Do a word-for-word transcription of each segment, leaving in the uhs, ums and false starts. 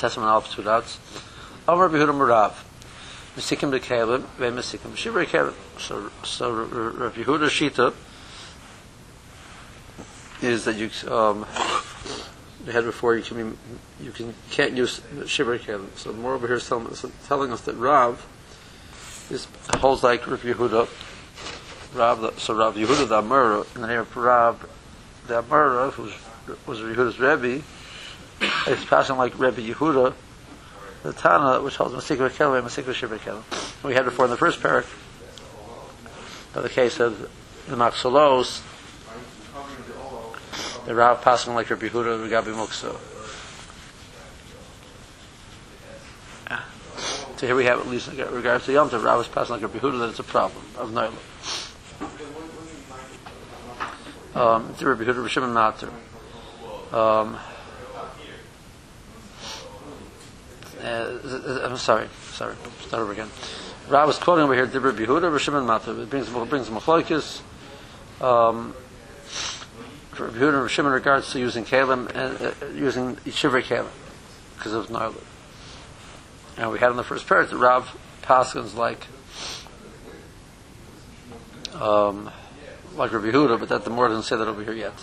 Testament Alpha two dots. Amar Behuda Marav. Mesikim Bekalim, Ve Mesikim B'Shivri Kalim. So, so Rav Yehuda Shita is that you um, we had before you can be, you can can't use Shivri Kalim. So more over here is telling us, telling us that Rav is holds like Rav Yehuda. Rav, so Rav Yehuda the Amora, in the name of Rav the Amora, who was Rav Yehuda's Rebbe, is passing like Rebbe Yehuda, the Tana, which holds Masika Kelim and Masika Shibra Kelim. We had before in the first parak, by the case of the Maksalos, the Rav passing like Rebbe Yehuda, Regabi Muksa. So here we have, at least in regards to Yom Tov, Rav is passing like Rebbe Yehuda, that it's a problem of Noila. Um, it's Rebbe Yehuda, Rishim and Mater. Um, Uh, I'm sorry, sorry, start over again. Rav was quoting over here, Dibra Behuda, Rishim and Matar. It brings, brings Machlokes. Um, Behuda and Rishim in regards to using Kalim, and uh, using Shivri Kalim, because of Noilad. And we had in the first parak that Rav Paskins like, um, like Rabbi Yehuda, but that the more doesn't say that over here yet.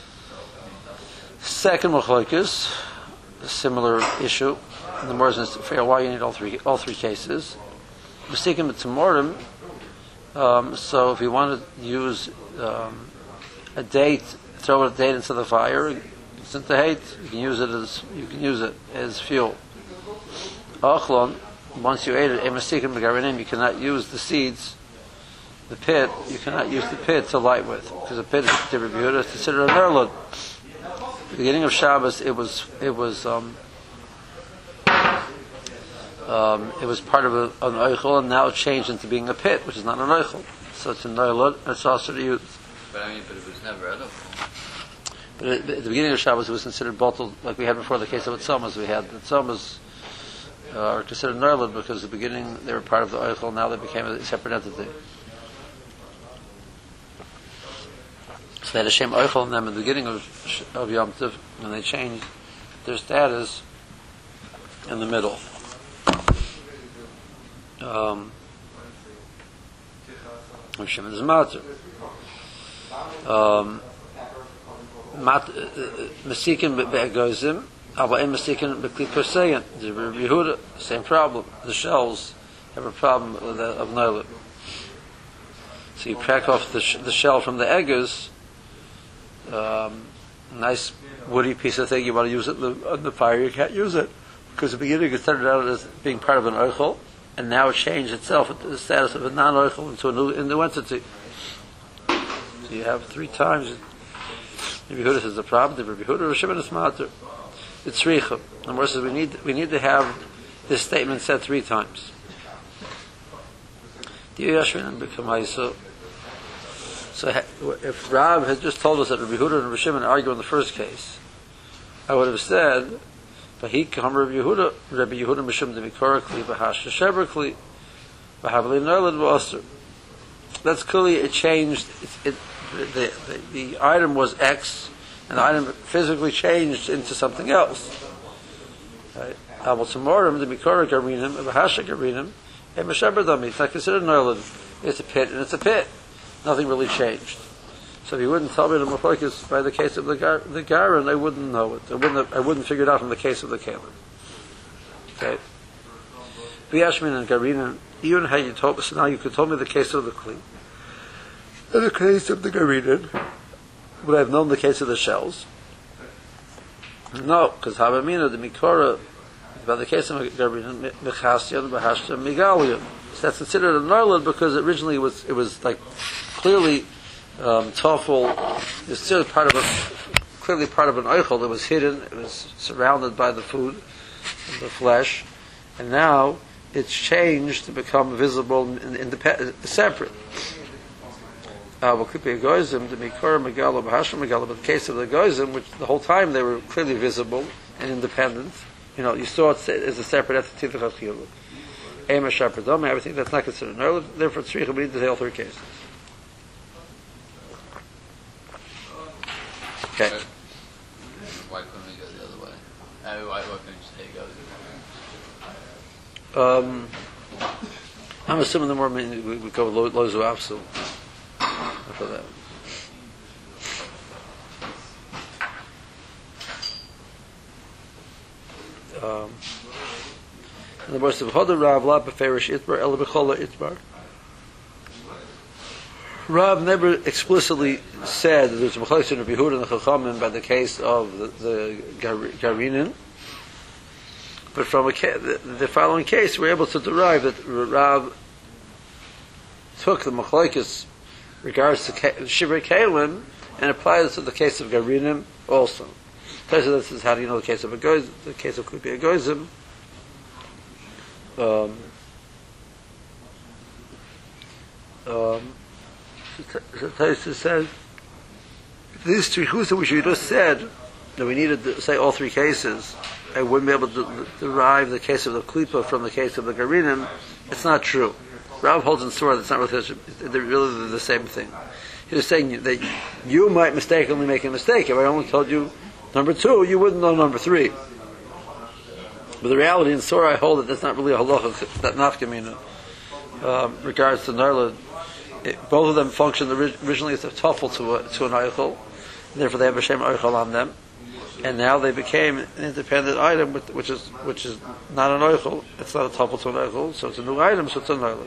Second Machlokes, a similar issue. And the more says fair why you need all three all three cases. Mistaken with Tamorim, um, so if you want to use um, a date, throw a date into the fire, it's into hate, you can use it as you can use it as fuel. Achlon, once you ate it, a mistaken begarinim, you cannot use the seeds, the pit, you cannot use the pit to light with, because the pit is considered a nerlud. At the beginning of Shabbos, it was it was um, Um, it was part of a, an oichel, and now it changed into being a pit, which is not an oichel. So it's a noilot, and it's also to use. But I mean, but it was never edible. But at, at the beginning of Shabbos, it was considered bottled, like we had before the case of Tzomas. We had the Tzomas uh, are considered noilot because at the beginning they were part of the oichel, now they became a separate entity. So they had a shem oichel in them at the beginning of, of Yom Tov, and they changed their status in the middle. Um, Shimon is matter. Um, Masikin be'egozim, aber in Masikin be'kli perseyan. The Yehuda, same problem. The shells have a problem of, the, of Noilad. So you crack off the, sh- the shell from the eggers, um, nice woody piece of thing. You want to use it on the fire, you can't use it because at the beginning it started out as being part of an oichel. And now it changed itself into the status of a non-oichel into a new, a new entity. So you have three times. Rabbi Yehuda says the problem. The Rabbi Yehuda Rishim is matter. It's richa. And more says we need we need to have this statement said three times. So if Rav had just told us that Rabbi Yehuda and Rabbi Shimon argue in the first case, I would have said, He come Rabbi Yehuda, Rabbi Yehuda Mishum Demikorikli, Bahasha Sheberkli, Bahavli Nerlid Vaser. That's clearly it changed. It, it, the, the the item was X, and the item physically changed into something else. Abel Tamorim Demikorik Arinim, Bahasha Arinim, and Mesheberdami. It's not considered Nerlid. It's a pit, and it's a pit. Nothing really changed. So if you wouldn't tell me the Mefokis by the case of the gar, the Garan, I wouldn't know it. I wouldn't have, I wouldn't figure it out from the case of the Kalim. Okay. V'yashmin and Garina, even how you told me, so now you could tell me the case of the Kli. And the case of the Garina, would I have known the case of the shells? No, because Havamina, the Mikora, by the case of Garina, Mechasyan, Bahashta, Migalian. So that's considered a Narlid because originally it was, it was like clearly Um, Toffel is still part of a, clearly part of an oichel that was hidden. It was surrounded by the food, the flesh, and now it's changed to become visible and independent, separate. Uh, but the case of the goyim, which the whole time they were clearly visible and independent, you know, you saw it as a separate entity. Everything that's not considered an therefore it's we need to say all three cases. Okay. Why couldn't we go the other way? I mean, why, what can you say goes? Um, I'm assuming the more we, we go with Lozu Apsu for that. Um, in the words of Hoda Rav La Beferish Itbar El Bechola Itbar. Rav never explicitly said that there's a Machlokes in Rabbi Yehuda and the Chachamim by the case of the, the Garinin, but from a ca- the, the following case we're able to derive that Rav took the Machlokes regards to Shivrei Kalim and applied it to the case of Garinim also. So this is how do you know the case of a goyz, the case of Klipi Goyzim. Um, um, so Taisa said these three chusa which we just said that we needed to say all three cases and wouldn't be able to derive the case of the Klipa from the case of the Garinim. It's not true. Rav holds in Surah that's not really, they're really the same thing. He was saying that you might mistakenly make a mistake. If I only told you number two, you wouldn't know number three. But the reality in Surah, I hold that that's not really a halacha, that nafkamina. Um, regards to Narla, both of them functioned originally as a tuffle to, a, to an eichel, therefore they have a shem eichel on them, and now they became an independent item, which is which is not an eichel, it's not a tuffle to an eichel, so it's a new item, so it's a Narla.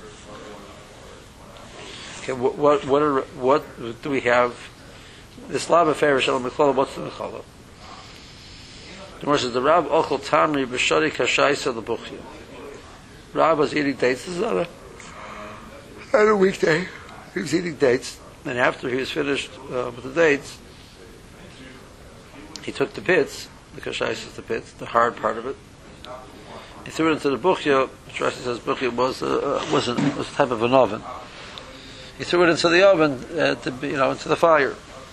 Okay, what what what, are, what do we have? This lava fair shalom mikol. What's the mikol? The Gemara says the Rav ochel tamri b'shari kashaysa lebuchya. Rav was eating dates. This is on a, on a weekday. He was eating dates, and after he was finished uh, with the dates, he took the pits. The kashaysa is the pits, the hard part of it. He threw it into the buchya. Which Rashi says buchya was uh, was, a, was a type of an oven. He threw it into the oven, uh, to be, you know, into the fire.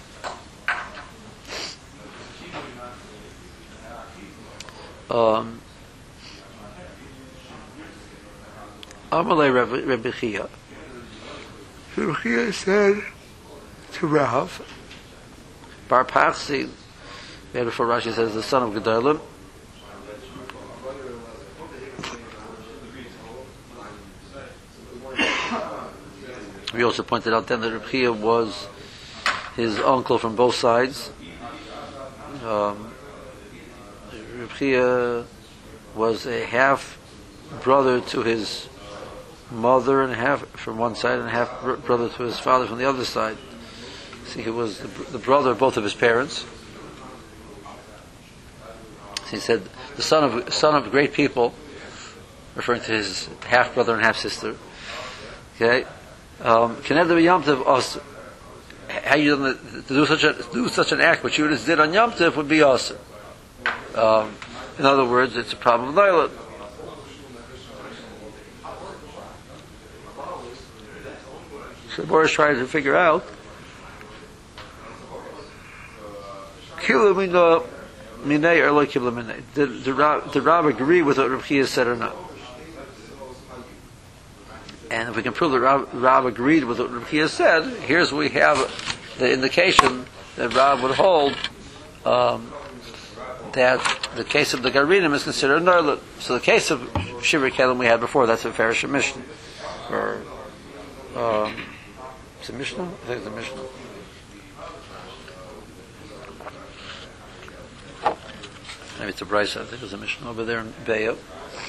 Um, Amalei Rebbe Chia. Rebbe Chia said to Rav, Bar Pachsi, before Rashi says the son of Gedalim. We also pointed out then that Rebbe Chia was his uncle from both sides. Um, Reb Chia was a half brother to his mother and half from one side and half br- brother to his father from the other side. See, he was the, the brother of both of his parents. So he said, the son of son of great people, referring to his half brother and half sister. Okay, um, us. How you done the, to do such a do such an act, which you just did on Yom Tov, would be awesome. Um, in other words, it's a problem of Nailat. So the Boris trying to figure out did the Rab, the Rab agree with what Reb Chia said or not? And if we can prove that Rab, Rab agreed with what Reb Chia said, here's we have the indication that Rab would hold um, that the case of the Garinim is considered Narlat. So the case of Shivrei Kalim we had before, that's a Farish Mishnah. Or, um, is it Mishnah? I think it's a Mishnah. Maybe it's a Bryce, I think it was a Mishnah over there in Be'ah.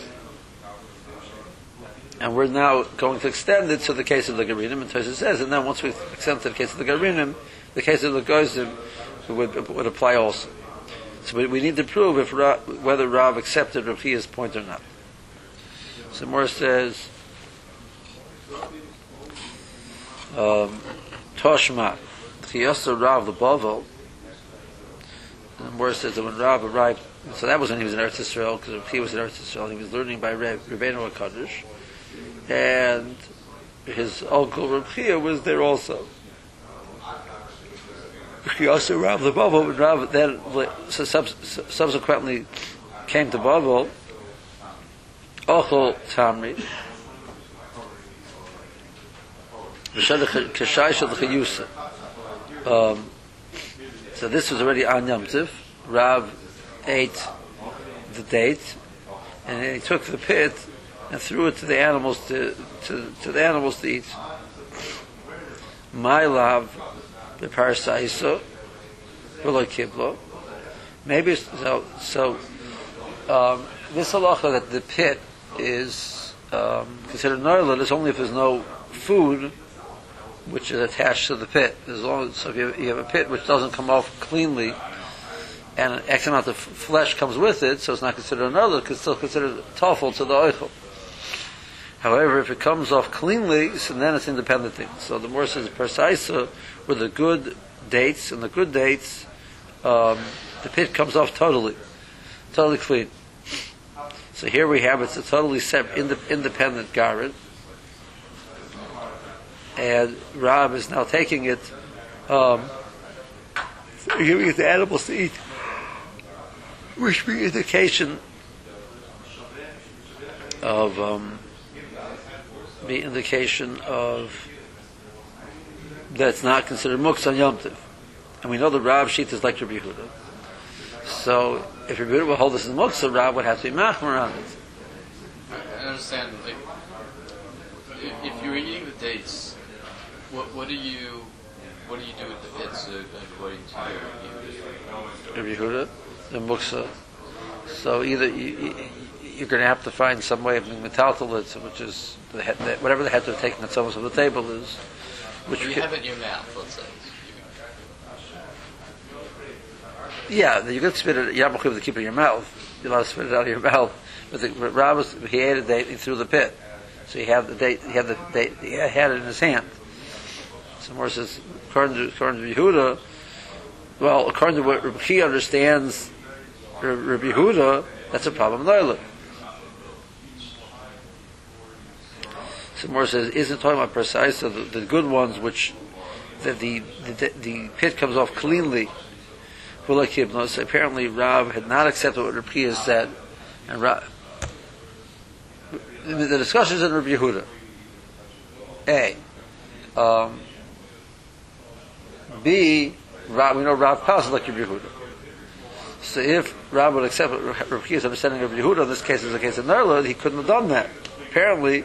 And we're now going to extend it to the case of the Garinim, and Tosha says, and then once we extend it to the case of the Garinim, the case of the Goyzim would, would apply also. So we need to prove if Ra, whether Rav accepted Rav Chia's point or not. So Morris says, um, Toshma, Chiyasa Rav the Bavel. And Morris says that when Rav arrived, so that was when he was in Eretz Yisrael, because Rav Chia was in Eretz Yisrael, he was learning by Reb, Rebbeinu HaKadosh, and his uncle Rav Chia was there also. He also Rav the Bavel, when Rav then so sub, subsequently came to Bavel, Ochel Tamri, um, so this was already on Yom Tov. Rav ate the date, and then he took the pit and threw it to the animals to to, to the animals to eat. My love, the parasaisa, v'lo kiblo. Maybe so. So um, this halacha that the pit is um, considered noilad is only if there's no food which is attached to the pit. As long as, so if you have, you have a pit which doesn't come off cleanly, and an X amount of f- flesh comes with it, so it's not considered another, it's still considered tafel to the oichel. However, if it comes off cleanly, so then it's independent thing. So the more says persaisa with the good dates, and the good dates, um, the pit comes off totally, totally clean. So here we have it's a totally separate, ind- independent garment, and Rab is now taking it, um, giving it to animals to eat, which be indication of um, be indication of that's not considered muksa on Yom Tov. And we know the Rab sheet is like Rabbi Yehuda. So if Rabbi Yehuda will hold this as muksa, Rab would have to be machmer on it. I understand. Like, if, if you're eating the dates, what what do you what do you do with the pits uh, according to your Rabbi Yehuda, the muksa. So either you, you, you're going to have to find some way of being metaltal it, which is the head, the, whatever the head to take that's almost on the table is. Which you can, have it in your mouth, let's say. Yeah, you can spit it. You're not to keep it in your mouth. You're allowed to spit it out of your mouth. But the Rab was, he ate a date, he threw the pit. So he had the date. He had the date. He had it in his hand. So more says, according to according to Yehuda, well, according to what Rabbi Chia understands, Rabbi Yehuda, that's a problem. Loyla. So more says, isn't talking about precise the, the good ones, which that the, the the pit comes off cleanly. So apparently, Rav had not accepted what Rabbi Chia said, and Rav, the discussions in Rabbi Yehuda. A, um, B, Rav, we know Rav passes like Rabbi Yehuda. So if Rav would accept what Rabbi Chia's understanding of Rabbi Yehuda, in this case is the case of Nerlad, he couldn't have done that. Apparently,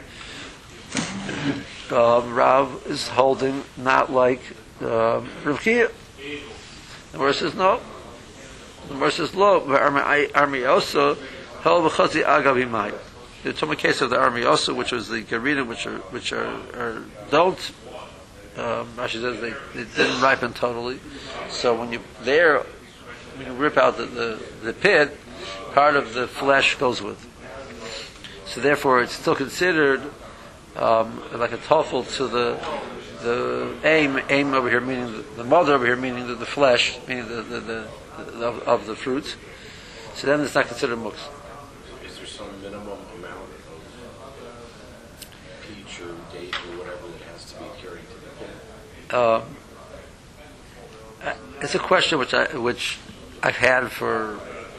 um, Rav is holding not like um, Rabbi Chia. The verse says no. The verse says lo. Army also held b'chazi agav imay. The Tuma case of the army also, which was the garina, which are which are, are don't. Um, Rashi says they, they didn't ripen totally. So when you there, when you rip out the, the, the pit, part of the flesh goes with. So therefore, it's still considered um, like a toffel to the the aim aim over here, meaning the, the mother over here, meaning the, the flesh, meaning the the, the, the of, of the fruits. So then it's not considered mux. Is there some minimum amount of peach or date or whatever that has to be carried to the pit? Um, it's a question which I which I've had for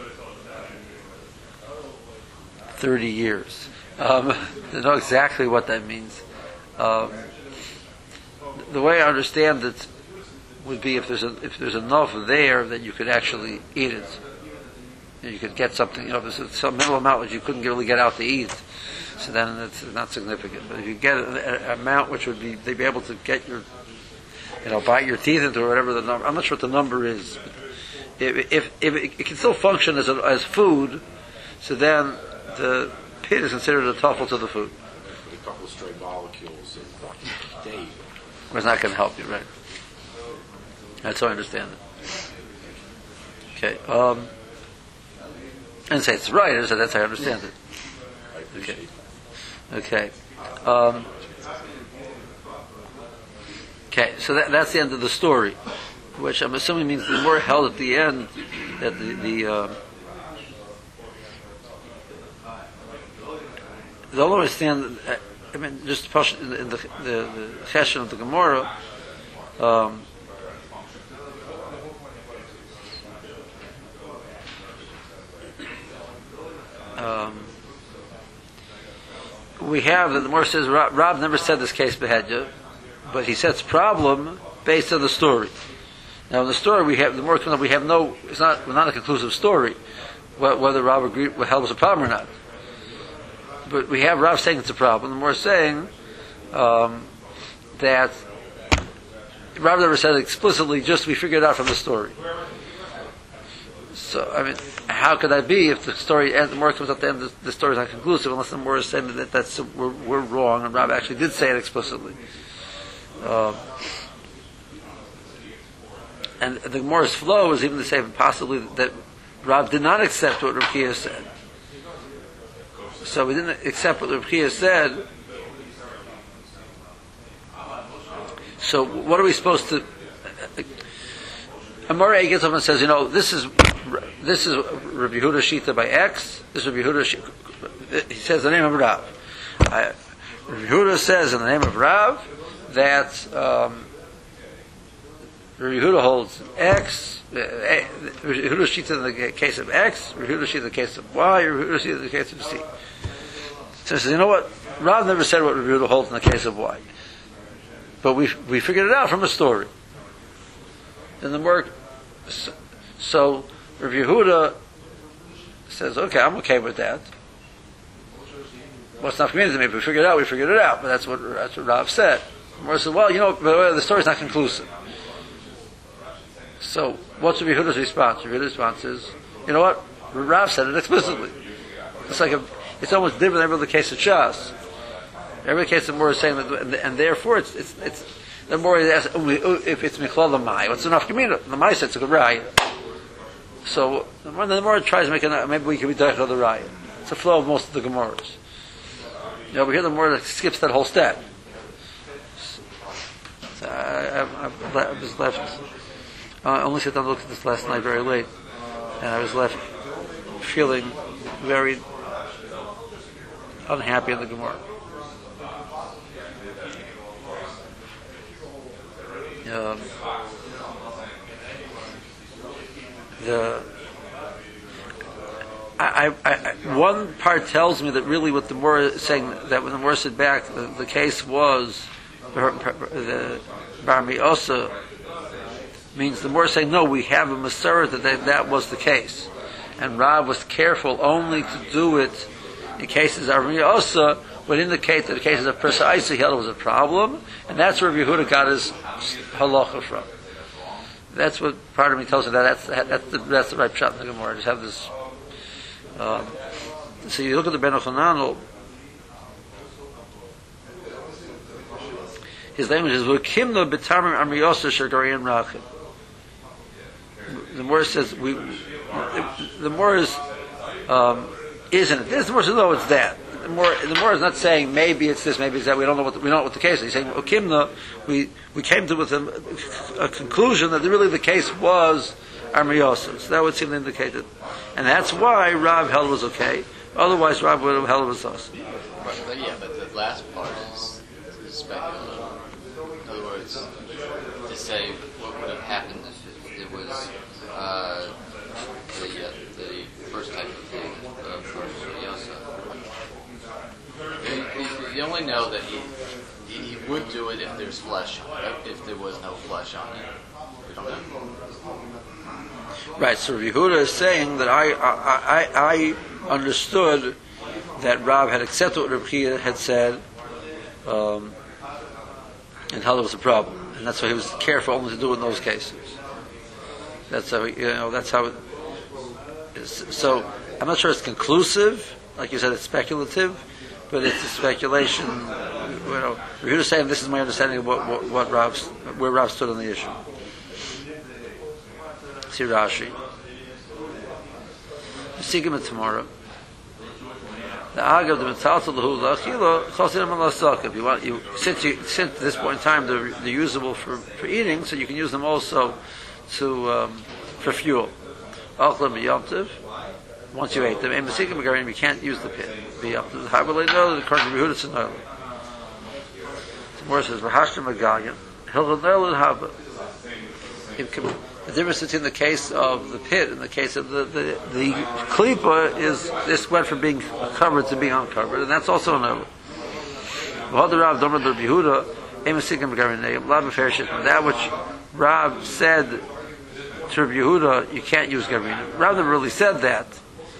thirty years. Um, to know exactly what that means. Um, the way I understand it would be if there's a, if there's enough there that you could actually eat it. You could get something, you know, if there's some minimal amount which you couldn't really get out to eat, so then it's not significant. But if you get an amount which would be, they'd be able to get your, you know, bite your teeth into or whatever the number, I'm not sure what the number is. But if, if, if it, it can still function as a, as food, so then the pit is considered a toffel to the food. With a couple of stray molecules of date. It's not going to help you, right? That's how I understand it. Okay. Um, I didn't say it's right, I said that's how I understand it. I appreciate Okay. Okay. Um, okay, so that, that's the end of the story, which I'm assuming means the more held at the end that the, the uh, I don't understand. I mean, just push in the in the the, the chesed of the Gemara. Um, um, we have that the Gemara says Rob, Rob never said this case behedya, but he sets problem based on the story. Now in the story we have the more we have no. It's not not a conclusive story. whether Rav agreed held was a problem or not. But we have Rav saying it's a problem, and we're saying um, that Rav never said it explicitly, just we figured it out from the story. So, I mean, how could that be if the story ends, the more comes up at the end, the, the story is not conclusive, unless the more is saying that that's, we're, we're wrong, and Rav actually did say it explicitly. Uh, and the Gemara's flow is even to say possibly that Rav did not accept what Rav Chia said. So we didn't accept what Rav Chia said. So what are we supposed to? Amorei gets up and says, you know, this is this is Rav Yehuda Shita by X. This is Rav Yehuda. Shita. He says the name of Rav. I, Rav Yehuda says in the name of Rav that um, Rav Yehuda holds X. Uh, Rav Yehuda Shita in the case of X. Rav Yehuda Shita in the case of Y. Rav Yehuda Shita in the case of C. So he says, you know what? Rav never said what Rav Yehuda holds in the case of Y. But we we figured it out from a story. And the work, so, so Rav Yehuda says, okay, I'm okay with that. What's not committed to me? If we figured it out, we figured it out. But that's what that's what Rav said. Rav said, well, you know, the story's not conclusive. So what's Rav Yehuda's response? Rav Yehuda's response is, you know what? Rav said it explicitly. It's like a, it's almost different than every other case of Shas. Every case of more is saying that, and, and therefore it's it's it's the more is asked, if it's Michlal Lamai, what's enough Gemina? The Mai said it's a good raya. So the more, the more it tries to make it, maybe we can be direct on the raya. It's a flow of most of the Gemaras. You know, over here the more that skips that whole step. So I, I, I, I was left. Uh, I only sat down and looked at this last night very late, and I was left feeling very unhappy in the Gemara. Um, the I, I, I, one part tells me that really what the Mora is saying, that when the Mora said back, the, the case was the Bar Mi'osa, means the Mora saying, no, we have a Masorah that they, that was the case. And Rav was careful only to do it in cases of Bar Mi'osa would indicate that the cases of Persa Isa he held was a problem, and that's where Yehuda got his halacha from. That's what part of me tells me that that's that's the, that's the right shot in the Gemara. Just have this. Um, so you look at the Ben Yochanan, his language is "V'kimno b'tamim amriyosa shagarian rachim." The Gemara says we. The Gemara is um, isn't it? This Gemara says no, it's that. The more, the more is not saying maybe it's this, maybe it's that. We don't know what the, we don't know what the case is. He's saying Okimna. We we came to with a, a conclusion that really the case was Armiyosa. So that would seem to indicate it, and that's why Rav held was okay. Otherwise, Rav would have held was us. Right, but yeah, but the last part is, is speculative. In other words, to say what would have happened if it, it was uh, the uh, the first type of thing of Armiyosa. You only know that he, he he would do it if there's flesh on it. If there was no flesh on it, we don't know. Right. So Rav Yehuda is saying that I I, I I understood that Rav had accepted what Rav Chia had said, um, and how there was a problem, and that's why he was careful only to do it in those cases. That's how you know. That's how it is. So I'm not sure it's conclusive. Like you said, it's speculative. But it's a speculation. You know, we're here to say this is my understanding of what what, what Rav, where Rav stood on the issue. See Rashi. Sigma tomorrow. The agav the metaltal lahu lachilo chosim alasaka. If you want, you since you since at this point in time they're, they're usable for, for eating, so you can use them also to um, for fuel. Achlam yomtiv. Once you ate them, and the you can't use the pit. Be up to the Habalei no, according to Yehuda Tzanoil. The Gemara says, "V'hashtem Megalim, Hilchot Noel and Haba." The difference between the case of the pit and the case of the the, the klipa is this went from being covered to being uncovered, and that's also an Noel. V'had Rav Domer Rav Yehuda, Emesikim Megalim, Lav Fershit. That which Rav said to Rav Yehuda, you can't use Gavrin. Rav never really said that.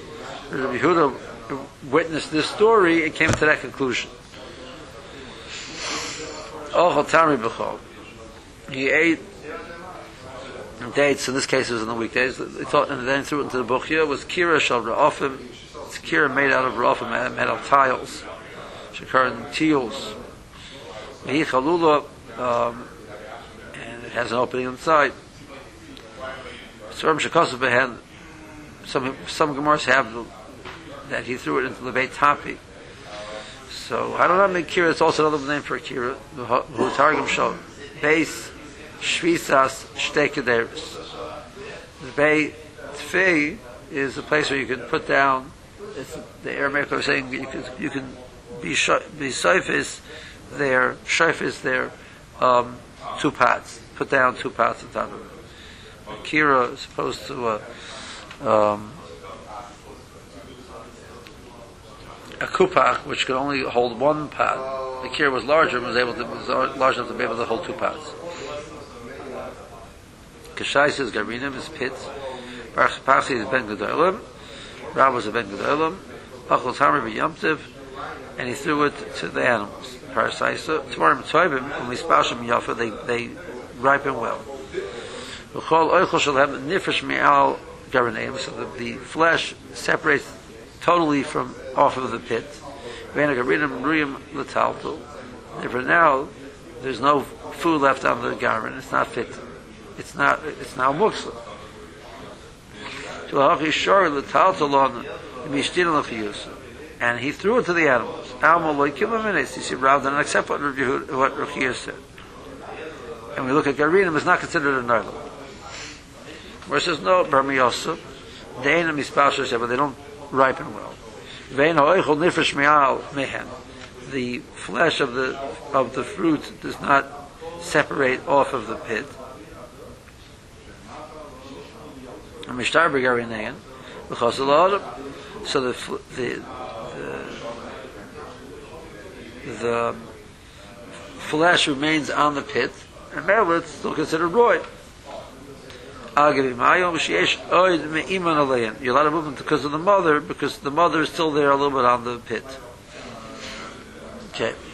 Rabbi Yehuda witnessed this story and came to that conclusion. Ochel Tamri B'chol. He ate dates, in this case it was in the weekdays, they thought, and then threw it into the buchya, was kira shal ra'ofim. It's kira made out of ra'ofim, made out of tiles. Shekar and teals. Mehi chalula, um, and it has an opening inside. Some shekosov behen, some some Gemaras have the, that he threw it into the Beit Tapi. So I don't know. Make kira. It's also another name for kira. Who targum shal base shvisas shtekaderis. The Beit Tfi is a place where you can put down. It's, the Aramaic are saying you can you can be sh- be soifis there, shofis there, um, two pots. Put down two pots on top of it. Kira is supposed to uh, um, a kupach, which could only hold one pot. The kira was larger and was able to was large enough to be able to hold two pots. Kashai says Garinim is pits. Baruch Pasi is Ben Gedolim. Rab was a Ben Gedolim. Achol Tamer b'Yomtiv, and he threw it to the animals. Parasaisa Tvarim Toivim when we spashim Yafa, they they ripen well. V'chol Oichol shall have nifresh me'al Garaneim, so that the flesh separates totally from off of the pit. V'ena Garinim Ruyim L'Taltul. For now, there's no food left on the garment. It's not fit. It's not. It's now muksla. And he threw it to the animals. You see, rather than accept what Ruchia said. And we look at Garinim, it's not considered a Nailam. Where it says, no, Barmi Yosef, the Einam Mispasha said, but they don't ripen well. The flesh of the of the fruit does not separate off of the pit. Mishtar Begarinean, because a lot of so the the the, the flesh remains on the pit, and therefore it's still considered roy. You're allowed to move them because of the mother, because the mother is still there a little bit on the pit. Okay.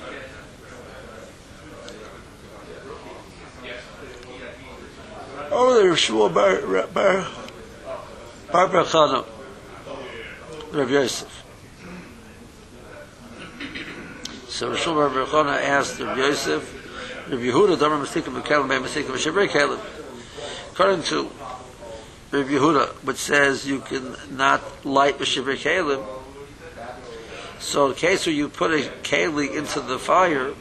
Over there, Shmuel Bar Bar Bar Bar Chana, Rav Yosef. So Shmuel Bar Bar Chana asked Rav Yosef, Rav Yehuda, Damar Masikim B'Kalem, Bei Masikim B'Shevrei Kalem. According to Rav Yehuda, which says you can not light B'Shevrei Kalem, so in case where you put a keli into the fire,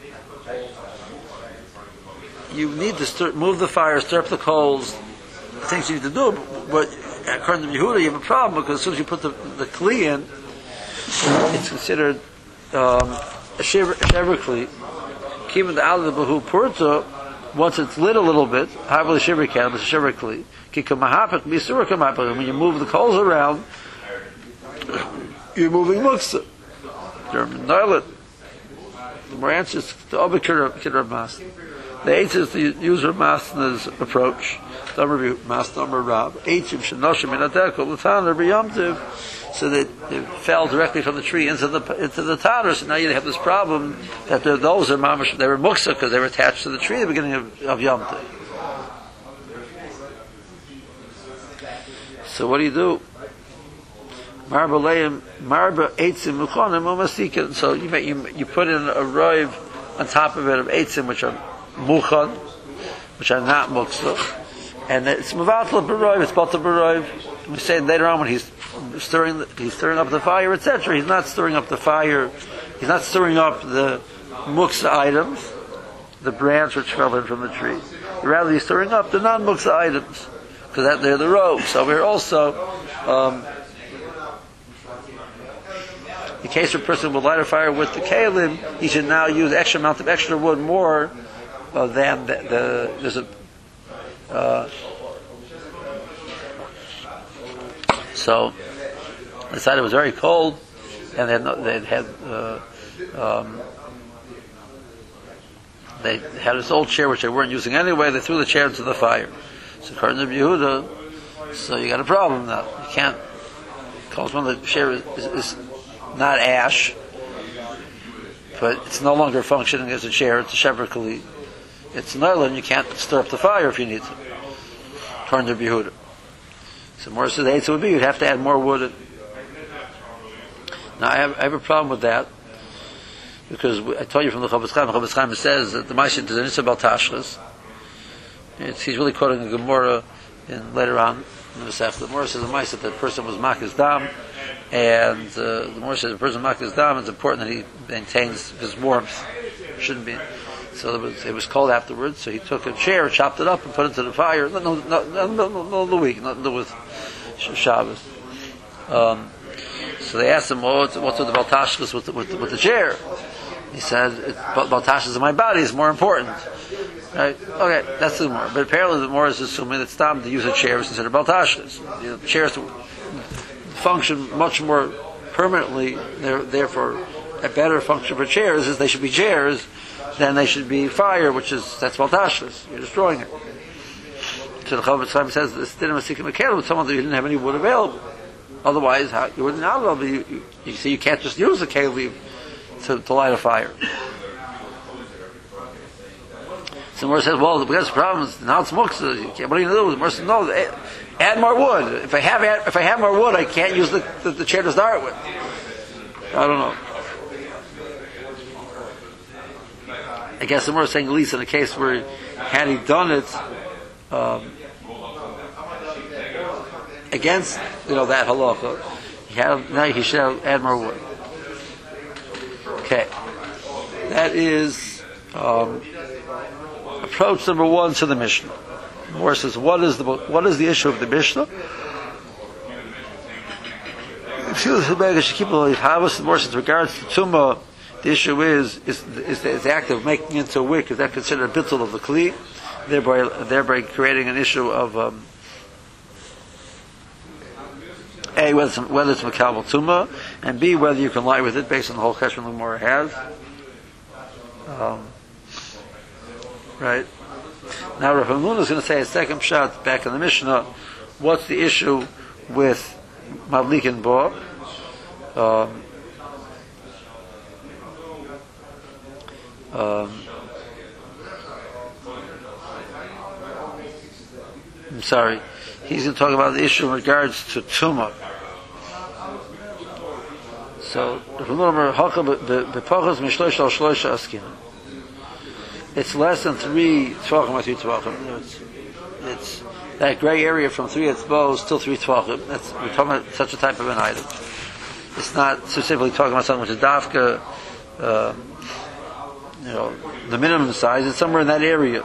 you need to stir, move the fire, stir up the coals, things you need to do. But according to Yehuda, you have a problem because as soon as you put the, the kli in, it's considered um, a shever kli. Even the al behu purta, once it's lit a little bit, havli shever can, it's a shever kli. When you move the coals around, you're moving muksa. German Noilet. The more answers to Obikir Rav Mas. The eighth is to use Rav Masna's approach. Damar Mas Damar Rav. Eichim Shenoshim in Adekol L'Tan Rav Yomtiv, so that it fell directly from the tree into the into the Tanner. So now you have this problem that those are mamash. They were muksa because they were attached to the tree at the beginning of, of Yomtiv. So what do you do? Marba leim, marba eitzim muchonim umasikin. So you, you you put in a roiv on top of it of eitzim, which are muchon, which are not muksa, and it's mevatel b'roiv. It's butter b'roiv. We say later on when he's stirring, the, he's stirring up the fire, et cetera. He's not stirring up the fire. He's not stirring up the muksa items, the branch which fell in from the tree. Rather, he's stirring up the non-muksa items because that they're the rogue. So we're also. Um, In case a person would light a fire with the kalim, he should now use extra amount of extra wood more uh, than the, the there's a uh, so they decided it was very cold, and they had, no, they had uh, um, they had this old chair which they weren't using anyway. They threw the chair into the fire. So according to Yehuda, so you got a problem now. You can't. Cholos, when the share is, is, is not ash, but it's no longer functioning as a chair, it's a shever kli. It's nylon, you can't stir up the fire if you need to. According to Yehuda. So more so the eitzah would be, you'd have to add more wood. Now I have, I have a problem with that, because I told you from the Chofetz Chaim, the Chofetz Chaim says that the Ma'aseh does an Issa Bal Tashchas. He's really quoting a Gemara in, later on in the Masech. The Gemara says the Ma'aseh that the person was Makis Dam, and uh, the Gemara says the person Makis Dam, it's important that he maintains his warmth. Shouldn't be. So it was, it was cold afterwards, so he took a chair, chopped it up, and put it into the fire. No, no, no, no, no, no the week, nothing to do with Shabbos. Um, so they asked him, well, what's, what's with the Baltashkas with, with, with the chair? He said, Baltashkas in my body is more important. Right? Okay, that's the more. But apparently the more is assuming that Stam to use a chair is considered Baltashkas. You know, chairs function much more permanently, they're, therefore a better function for chairs is they should be chairs, then they should be fire, which is, that's Baltashkas. You're destroying it. So the Chofetz Chaim says, this didn't have a secret mechanic with someone that you didn't have any wood available. Otherwise, how, you wouldn't have it. You, you, you see, you can't just use a keli to, to light a fire. So Mor says, well, because the problem is, now it's muktzah, what are you going to do? Mor says, no, add, add more wood. If I have if I have more wood, I can't use the, the, the chair to start with. I don't know. I guess the Mor is saying, at least in a case where, had he done it, um, against, you know, that halacha, he had, now he should have, add more wood. Okay. That is, um, approach number one to the Mishnah. The Mor says, what is the, what is the issue of the Mishnah? The Mor says, regards to Tumah, the issue is, is, is, the, is the act of making into a wick, is that considered a bittul of the kli, thereby, thereby creating an issue of, um, A, whether it's, whether it's Makabal Tumah, and B, whether you can lie with it based on the whole question the Gemara has. Um, right? Now Rav Hamnuna is going to say a second shot back in the Mishnah. What's the issue with Mavlikin Bo? Um, um, I'm sorry. He's going to talk about the issue in regards to Tumah. So, it's less than three tvachim or three tvachim. It's, it's that gray area from three etzbos till three tvachim. That's, we're talking about such a type of an item. It's not specifically talking about something which is dafka, uh, you know, the minimum size. It's somewhere in that area.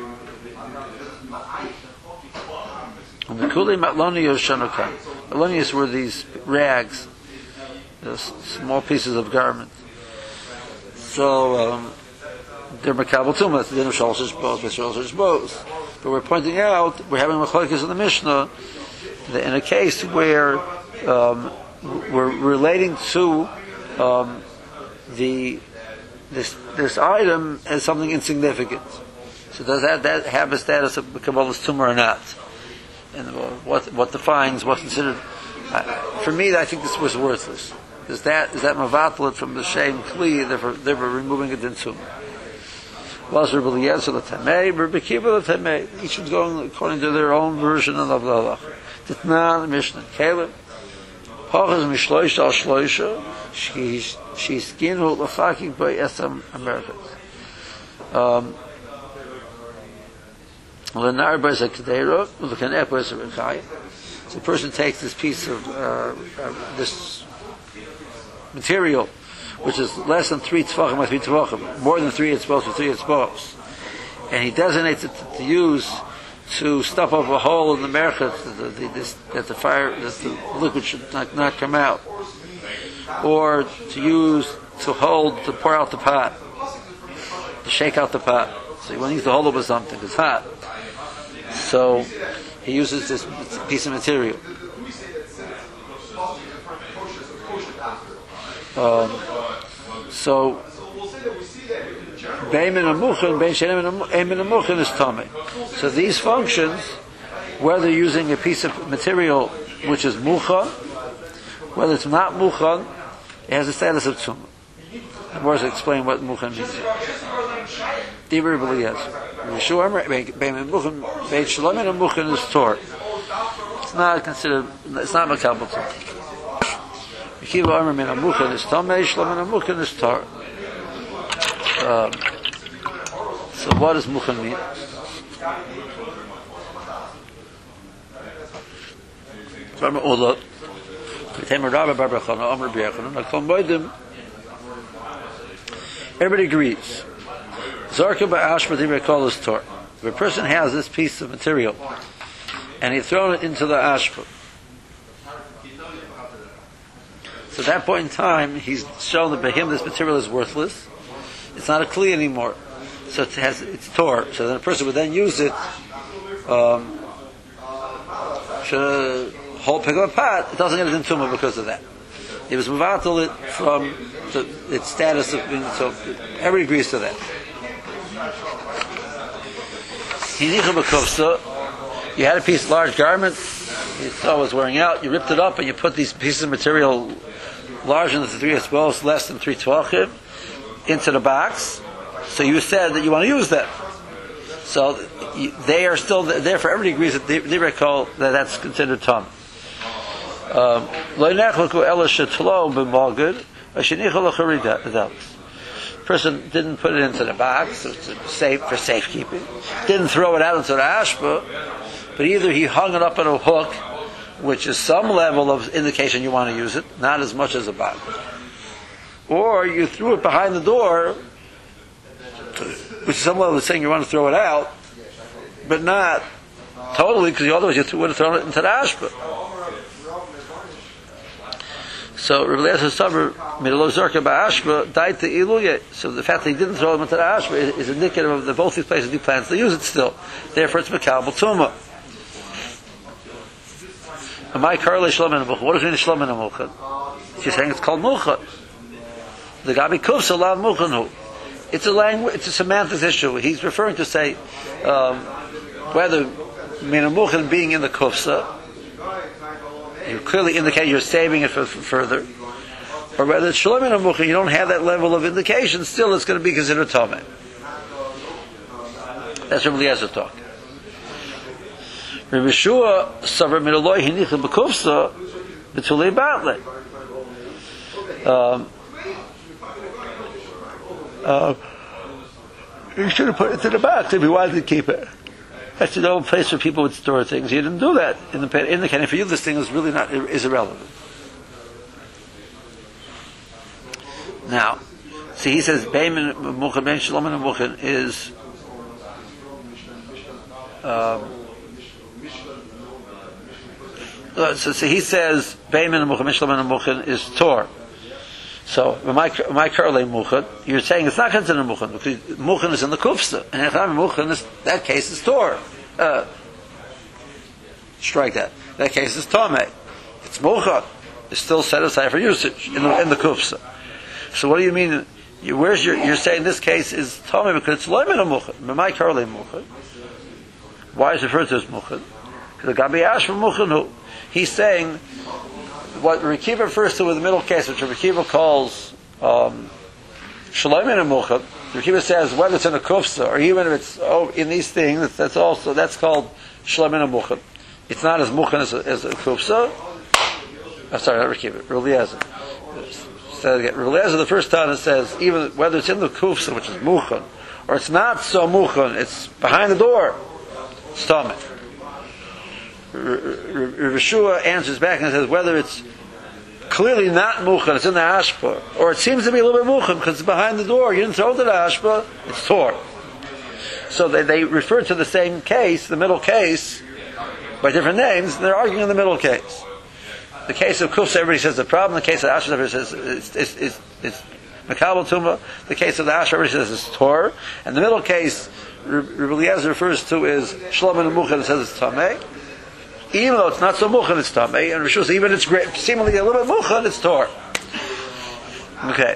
And the kuli matlonios shanukan. Matlonios were these rags, small pieces of garment. So um, they're makabel tumah. It's the din of shalosh bows, shalosh bows. But we're pointing out we're having machlokes in the Mishnah that in a case where um, we're relating to um, the this this item as something insignificant. So does that that have a status of kabbalah's tumah or not? And what what defines what's considered? Uh, for me, I think this was worthless. Is that is that mavatlet from the same kli? Therefore, therefore removing it into. Was Rabbi Eliezer the Tamei, Rabbi Kiva the Tamei? Each one's going according to their own version of the halacha. Ditna the Mishnah Caleb. Pachas mishloisha al shloisha. She she skinu lafaking by esam Americans. Um. So a person takes this piece of uh, uh, this material, which is less than three tefachim or three tefachim, more than three etzbos or three etzbos, and he designates it to, to use to stuff up a hole in the merchet that the, the, that the fire, that the liquid should not, not come out, or to use to hold to pour out the pot, to shake out the pot. So he needs to hold it with something. It's hot. So he uses this piece of material. Um, so so these functions, whether using a piece of material which is mucha Whether it's not muchan, it has the status of tumah. The Morris explain what muchan means. Divrei Rabbi Eliezer. Yeshua Amar bein muchan bein shlomin and muchan is tor. It's not considered. It's not makabel tumah. Yechiva Amar min muchan is tamei, shlomin and muchan is tor. Um, so what does muchan mean? Rabbi Ula, everybody agrees. Zarka ba'ashma recall is tor. If a person has this piece of material and he's thrown it into the ashpa, so at that point in time he's shown that by him this material is worthless. It's not a kli anymore, so it has it's tor. So then a person would then use it. Um, to whole pick up a pot, it doesn't get it in tumah because of that. It was mevatel it from the, its status of being, so everybody agrees to that. You had a piece, large garment, you saw it was wearing out, you ripped it up and you put these pieces of material larger than three twelves, less than three tvachim, into the box. So you said that you want to use that. So they are still there. For everybody agrees that they, they recall that that's considered tum. Um, person didn't put it into the box safe for safekeeping, didn't throw it out into the ashba, but either he hung it up on a hook, which is some level of indication you want to use it, not as much as a box, or you threw it behind the door, which is some level of saying you want to throw it out, but not totally, because otherwise you would have thrown it into the ashba. So Rabbi Eliezer Saber Midlo Zorka Ba'ashba died to Iluye. So the fact that he didn't throw them into the ashba is, is indicative of that both these places do plans to use it still. Therefore, it's Mekabel Tumah. My Karle Shlomen Amuchan. What does it mean Shlomen Amuchan? She's saying it's called Muchan. The Gabi Kufsa Lav Muchanhu. It's a language. It's a semantics issue. He's referring to say um, whether Min Amuchan being in the Kufsa, you clearly indicate you're saving it for, for further, or whether it's Shlomin Amuchan, you don't have that level of indication, still it's going to be considered Tomei. That's Rabbi Eliezer talking. Rabbi Yeshua Savar Midoloi Hinichim B'Kufsa B'Tulei Batle. Um, uh, you should have put it in the box if you wanted to keep it. That's the old place where people would store things. You didn't do that in the in the can. For you, this thing is really not is irrelevant. Now, see, he says Beimin Muchan Ben Shlomin and Muchan is um, so, so he says Beimin Muchan Ben Shlomin and Muchan is Tor. So, my my Karle Muchan, you're saying it's not considered Muchan because Muchan is in the Kufsa, and if I'm Muchan, is that case is Tor. Uh, strike that. That case is Tomei. It's Muchan. It's still set aside for usage in the in the Kufsa. So, what do you mean? You, where's your? You're saying this case is Tomei because it's Loimin Muchan. My Karle Muchan. Why is it referred to as Muchan? Because the Gabi Ash from Muchan who he's saying. What Rekiva refers to with the middle case, which Rekiva calls um, Shlomin and Muchan, Rekiva says whether it's in a kufsa or even if it's oh, in these things, that's also that's called Shlomin and Muchan. It's not as Muchan as a, as a kufsa. I'm sorry, not Rekiva. Rabbi Eliezer. So again, Rabbi Eliezer the first time it says even whether it's in the kufsa, which is Muchan, or it's not so Muchan, it's behind the door. It's Tomei. Rav Yeshua answers back and says whether it's clearly not Muchan, it's in the ashpa, or it seems to be a little bit Muchan because it's behind the door, you didn't throw it to the ashpa, it's Tor. So they, they refer to the same case, the middle case, by different names, and they're arguing in the middle case. The case of Kufsa, everybody says the problem, the case of Ashpa, everybody says it's, it's, it's, it's Mekabel Tumah, the case of the Ashpa, everybody says it's Tor, and the middle case, Rabbi Eliezer refers to is Shlomin and Muchan, and says it's Tamei. Even though it's not so Muchan, it's Tamei, and Rishus, even it's great, seemingly a little bit Muchan, it's Tor. Okay.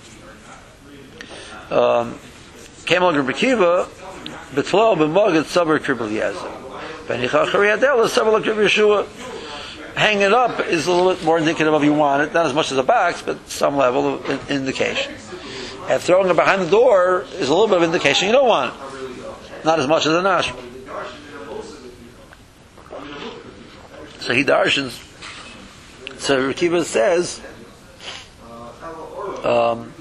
Um, came along Rabbi Kiva, B'Tlo, B'Mogad, Sabar, Rabbi Eliezer. B'Nicha, Chari Adela, Sabar, Rabbi Yeshua. hang it up is a little bit more indicative of you want it, not as much as a box, but some level of in- indication. And throwing it behind the door is a little bit of indication you don't want it, not as much as an ashra. So he darshans. So Rekiva says, um,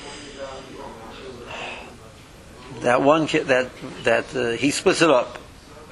that one ki- that that uh, he splits it up.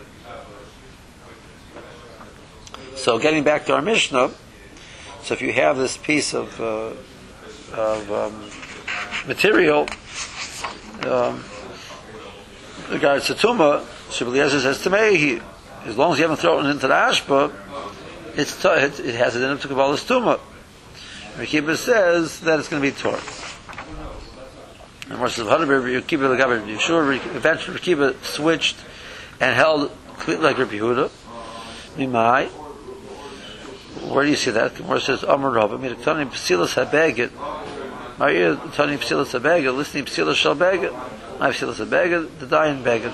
So getting back to our Mishnah, so if you have this piece of uh, of um, material, um, regards to Tumah, Shabbat Eliezer says Tamehi, as long as you haven't thrown it into the Ashba, it's t- it, it has it in it to Kabbalah's Tumah. Rekiva says that it's going to be Torah. And more says Rekiva L'Gaber Yeshua. Eventually Rekiva switched and held completely like Rabbi Yehuda. Mimai. Where do you see that? Gemara says Amar Rav. I mean, Tani Psilas Habeged. Maria Tani Psilas Habeged. Listening Psilas Shal Beged. My Psilas Habeged. The Dayan Beged.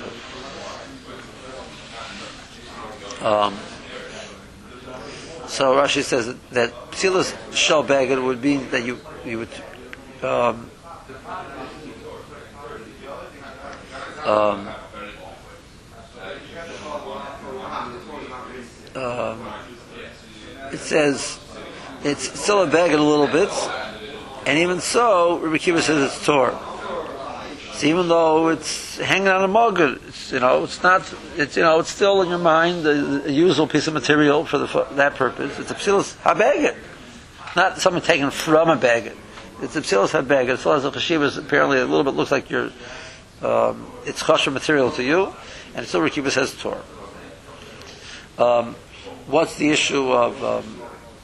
Um. So Rashi says that, that Psilas Shal Beged would mean that you you would um, um, um, it says it's still a beged a little bit, and even so, Rabbi Kiva says it's Torah. So even though it's hanging on a mug, it's, you know, it's not, it's, you know, it's still in your mind a, a usable piece of material for the for that purpose. It's a psilas habeged, not something taken from a beged. It's a psilas habeged. As far as the chashiva is apparently a little bit looks like you're, um, it's chashiv material to you, and still Rabbi Kiva says Torah. Um, What's the issue of um,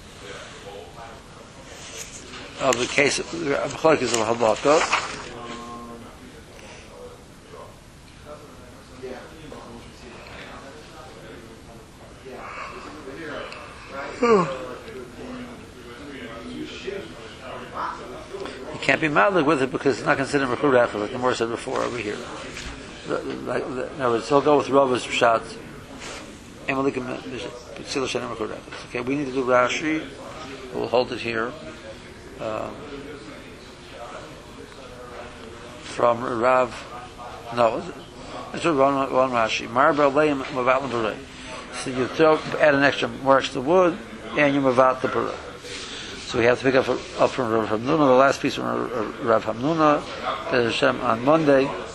of the case of Machlokes of Halakha? You can't be madlik with it because it's not considered Mekur Rachel, like the Gemara said before over here. Like, in other words, he'll go with Rava's Pshat. Okay, we need to do Rashi. We'll hold it here. Um, from Rav, no, it's one, one Rashi. Marba leim mavat l'berei. So you throw, add an extra, more extra wood, and you mavat the berei. So we have to pick up, up from Rav Hamnuna. The last piece from Rav Hamnuna, Hashem on Monday.